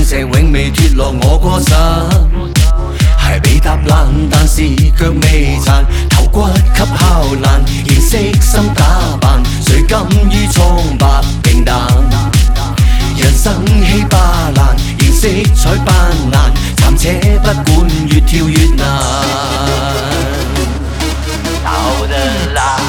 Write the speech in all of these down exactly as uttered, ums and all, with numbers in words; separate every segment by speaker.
Speaker 1: 石永未脱落我歌手，鞋被搭爛，但是腳未殘，頭骨給敲爛，仍悉心打扮，誰甘於蒼白平淡？人生稀巴爛，仍色彩斑斕，暫且不管越跳越難。到得啦！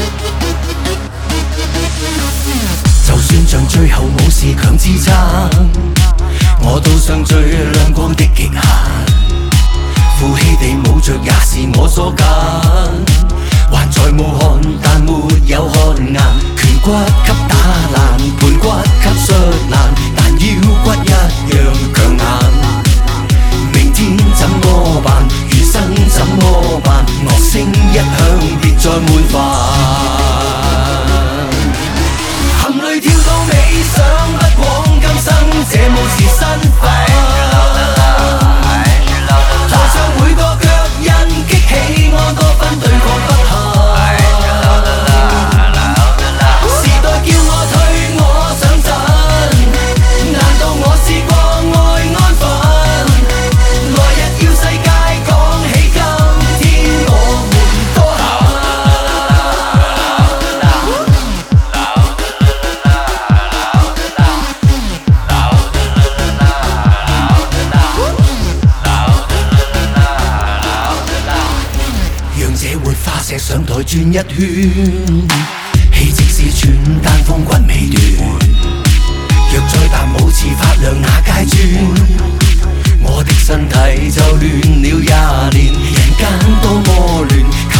Speaker 1: 就算像最後冇事強支撐，我都想最亮光的極限。負氣地舞着也是我所揀，還在武漢但沒有汗顏，拳骨給打爛，盤骨給摔爛，但腰骨一樣強硬。明天怎麼辦？餘生怎麼辦？樂聲一響，別再悶煩。含淚跳到尾，想不枉今生，這舞是身份。台上每個腳印激起安多芬，對抗不幸。時代叫我退，我上陣，難道我試過愛安分？來日要世界講起今天我們多幸。讓這活化石上台轉一圈，氣即是寸，但風骨未斷。若再談舞池發亮那階磚，我的身體就亂了廿年。人間多麼亂，